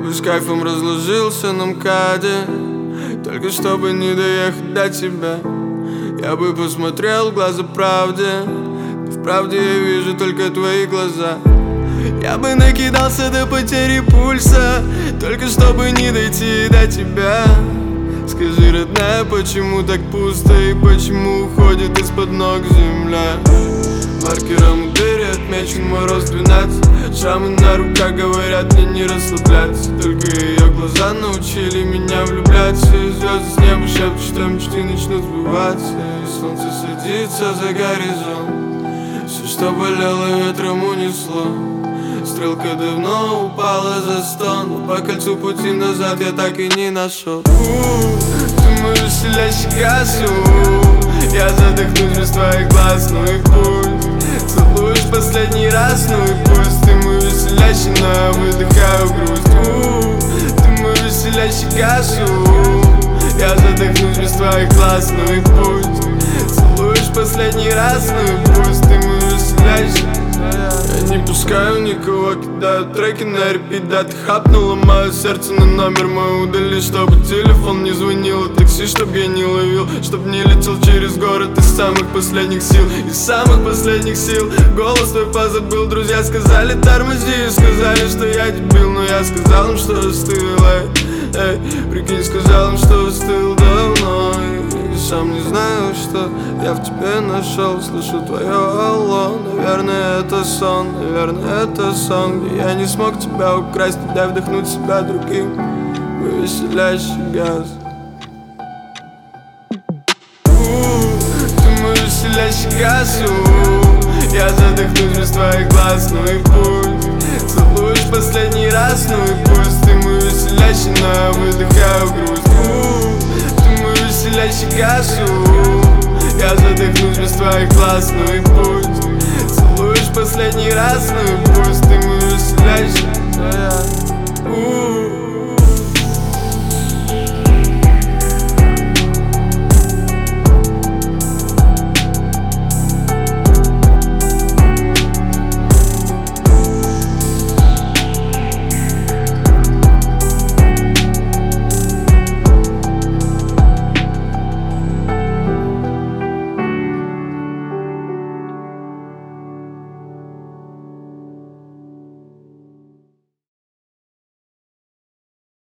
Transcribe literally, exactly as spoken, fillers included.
бы с кайфом разложился на МКАДе, только чтобы не доехать до тебя. Я бы посмотрел в глаза правде, но в правде я вижу только твои глаза. Я бы накидался до потери пульса, только чтобы не дойти до тебя. Скажи, родная, почему так пусто и почему уходит из-под ног земля? Маркером в дыре отмечен мороз двенадцать. Шрамы на руках говорят мне не расслабляться. Только ее глаза научили меня влюбляться. И звезды с неба шепчут, что мечты начнут сбываться. И солнце садится за горизонт. Все, что болело, ветром унесло. Стрелка давно упала за стон, но по кольцу пути назад я так и не нашел. Ты мой веселящий газ, я задохнусь без твоих глаз, ну и пусть целуешь последний раз, ну и пусть. Ты мой веселящий, но я выдыхаю грусть. Ты мой веселящий газ, я задохнусь без твоих глаз, ну и пусть целуешь последний раз, ну и пусть. Ты мой веселящий. Я не пускаю никого, кидаю треки на репит. Да, ты хапнула мое сердце, на номер мой удали, чтобы телефон не звонил, и такси, чтоб я не ловил, чтоб не летел через город из самых последних сил. Из самых последних сил голос твой позабыл. Друзья сказали тормози, сказали, что я дебил, но я сказал им, что остыл. Эй, эй, прикинь, сказал им, что остыл давно. И сам не знаю, что я в тебе нашел. Слышу твое алло, наверное это сон, наверное это сон, где я не смог тебя украсть, не дай вдохнуть себя другим. Мой веселящий газ. Ты мой веселящий газ, я задохнусь без твоих глаз, ну и пусть целуешь последний раз, ну и пусть. Ты мой веселящий, но я выдыхаю грусть. Ты мой веселящий газ, я задохнусь без твоих глаз, ну и пусть целуешь последний раз, ну и пусть. Ты мой веселящий, yeah.